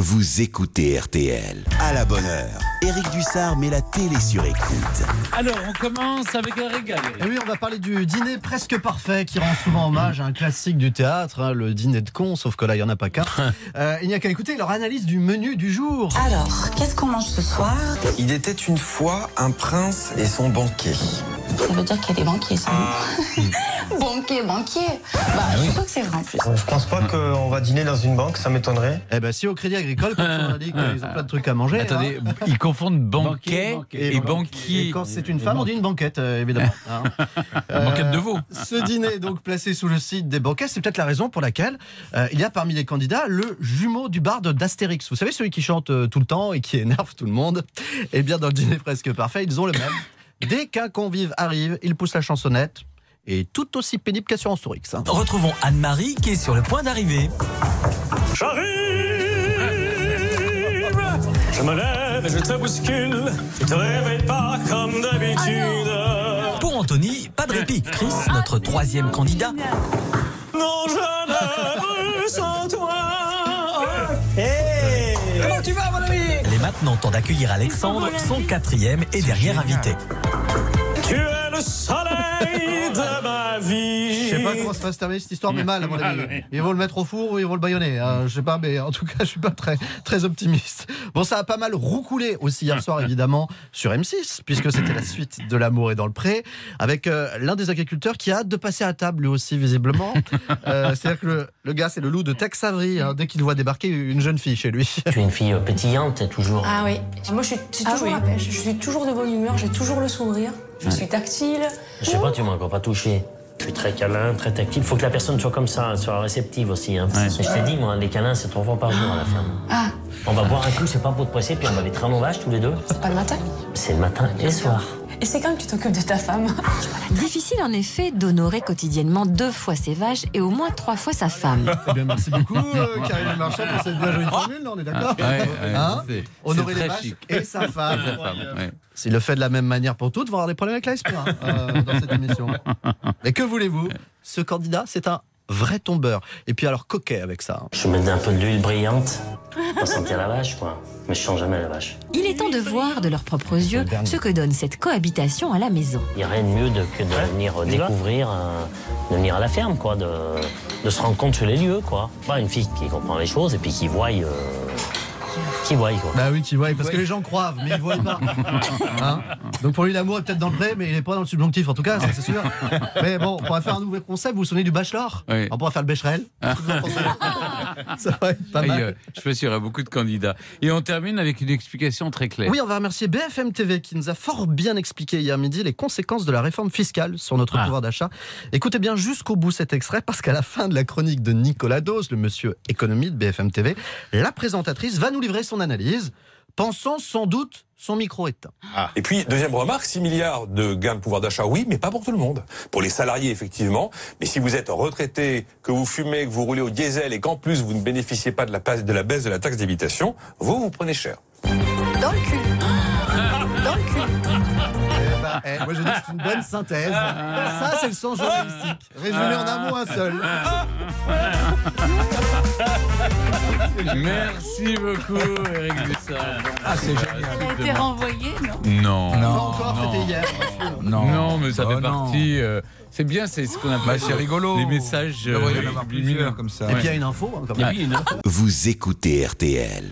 Vous écoutez RTL. À la bonne heure, Éric Dussard met la télé sur écoute. Alors, on commence avec un régal. Et oui, on va parler du dîner presque parfait qui rend souvent hommage à un classique du théâtre, hein, le dîner de cons, sauf que là, il n'y en a pas qu'un. Il n'y a qu'à écouter leur analyse du menu du jour. Alors, qu'est-ce qu'on mange ce soir? Il était une fois un prince et son banquet. Ça veut dire qu'il y a des banquiers, ça, non? Banquier. Je crois que c'est vrai en plus. Je pense pas qu'on va dîner dans une banque, ça m'étonnerait. Eh ben, si au Crédit Agricole, quand on a dit qu'ils ont plein de trucs à manger. Attendez, hein. ils confondent banquet et banquier. Et quand c'est une femme, on dit une banquette, évidemment. Hein. Banquette de veau. Ce dîner est donc placé sous le site des banquets. C'est peut-être la raison pour laquelle il y a parmi les candidats le jumeau du barde d'Astérix. Vous savez, celui qui chante tout le temps et qui énerve tout le monde. Eh bien, dans le dîner presque parfait, ils ont le même. Dès qu'un convive arrive, il pousse la chansonnette. Et tout aussi pénible qu'Assurance Tourix. Hein. Retrouvons Anne-Marie qui est sur le point d'arriver. J'arrive, je me lève et je te bouscule, je te réveille pas comme d'habitude. Pour Anthony, pas de répit. Chris, notre troisième candidat. Non, je ne veux sans toi. Comment tu vas, mon ami? Il est maintenant temps d'accueillir Alexandre, son quatrième et dernier invité. Tu es le soleil de ma vie. Je sais pas comment ça va se terminer cette histoire, mais mal à mon avis. Ils vont le mettre au four ou ils vont le bâillonner. Je sais pas, mais en tout cas, je suis pas très optimiste. Bon, ça a pas mal roucoulé aussi hier soir, évidemment, sur M6, puisque c'était la suite de L'amour est dans le pré, avec l'un des agriculteurs qui a hâte de passer à table, lui aussi, visiblement. C'est-à-dire que le gars, c'est le loup de Tex Avery, hein, dès qu'il voit débarquer une jeune fille chez lui. Tu es une fille pétillante, t'es toujours... Ah oui, moi je suis toujours à la pêche, je suis toujours de bonne humeur, j'ai toujours le sourire, je suis tactile. Je sais pas, tu m'as encore pas touché. Je suis très câlin, très tactile. Faut que la personne soit comme ça, soit réceptive aussi. Hein. Ouais. Je t'ai dit, moi, les câlins, c'est 3 fois par jour à la ferme. Ah. On va boire un coup, c'est pas pour te presser, puis on va aller traîner nos vaches tous les deux. C'est pas le matin? C'est le matin et le soir. Et c'est quand que tu t'occupes de ta femme? Difficile en effet d'honorer quotidiennement 2 fois ses vaches et au moins 3 fois sa femme. Eh bien, merci beaucoup, Karine Marchand, pour cette bien jolie formule, là, on est d'accord? Hein, honorer les vaches et sa femme. S'il le fait de la même manière pour toutes, vont avoir des problèmes avec l'ASP dans cette émission. Et que voulez-vous? Ce candidat, c'est un vrai tombeur. Et puis alors coquet avec ça. Je mets un peu d'huile brillante pour sentir la vache, quoi. Mais je sens jamais la vache. Il est temps de voir de leurs propres yeux ce que donne cette cohabitation à la maison. Il n'y a rien de mieux que de venir découvrir, de venir à la ferme, quoi, de se rendre compte sur les lieux, quoi. Pas une fille qui comprend les choses et puis qui voit... quoi. Bah oui, qui voit, parce que les gens croient, mais ils voient pas. Hein, donc pour lui, l'amour est peut-être dans le pré, mais il est pas dans le subjonctif, en tout cas, ça, c'est sûr. Mais bon, on pourrait faire un nouveau concept, vous vous souvenez du Bachelor? Oui. On pourrait faire le Becherel. Ça va être pas mal. Je suis sûr, il y aura beaucoup de candidats. Et on termine avec une explication très claire. Oui, on va remercier BFM TV qui nous a fort bien expliqué hier midi les conséquences de la réforme fiscale sur notre pouvoir d'achat. Écoutez bien jusqu'au bout cet extrait, parce qu'à la fin de la chronique de Nicolas Dose, le monsieur économie de BFM TV, la présentatrice va nous livrer son analyse, pensant sans doute son micro éteint. Et puis, deuxième remarque, 6 milliards de gains de pouvoir d'achat, oui, mais pas pour tout le monde. Pour les salariés, effectivement. Mais si vous êtes retraité, que vous fumez, que vous roulez au diesel et qu'en plus vous ne bénéficiez pas de la baisse de la taxe d'habitation, vous prenez cher. Dans le cul. Dans le cul. Moi je dis que c'est une bonne synthèse. Ça c'est le sens journalistique. Résumé en un mot, un seul. Merci beaucoup, Éric Dussard. C'est génial. Elle a été renvoyée, non? Non. Pas encore, c'était hier. Non, mais ça fait partie... c'est bien, c'est ce qu'on appelle c'est rigolo. Les messages il y en a plusieurs comme ça. Et puis il y a une info. Vous écoutez RTL.